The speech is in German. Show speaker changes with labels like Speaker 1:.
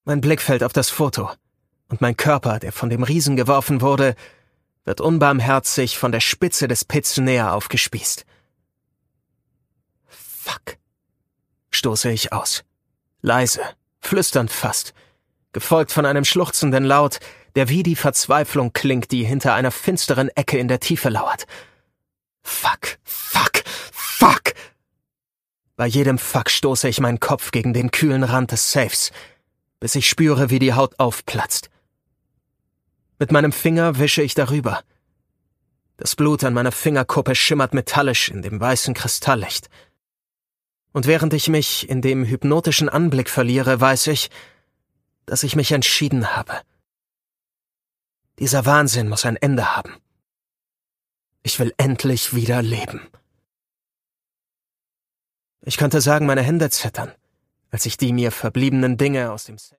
Speaker 1: Mein Blick fällt auf das Foto, und mein Körper, der von dem Riesen geworfen wurde, wird unbarmherzig von der Spitze des Pits näher aufgespießt. Fuck, stoße ich aus. Leise, flüsternd fast, gefolgt von einem schluchzenden Laut, der wie die Verzweiflung klingt, die hinter einer finsteren Ecke in der Tiefe lauert. Fuck, fuck, fuck! Bei jedem Fuck stoße ich meinen Kopf gegen den kühlen Rand des Safes, bis ich spüre, wie die Haut aufplatzt. Mit meinem Finger wische ich darüber. Das Blut an meiner Fingerkuppe schimmert metallisch in dem weißen Kristalllicht. Und während ich mich in dem hypnotischen Anblick verliere, weiß ich, dass ich mich entschieden habe. Dieser Wahnsinn muss ein Ende haben. Ich will endlich wieder leben. Ich könnte sagen, meine Hände zittern, als ich die mir verbliebenen Dinge aus dem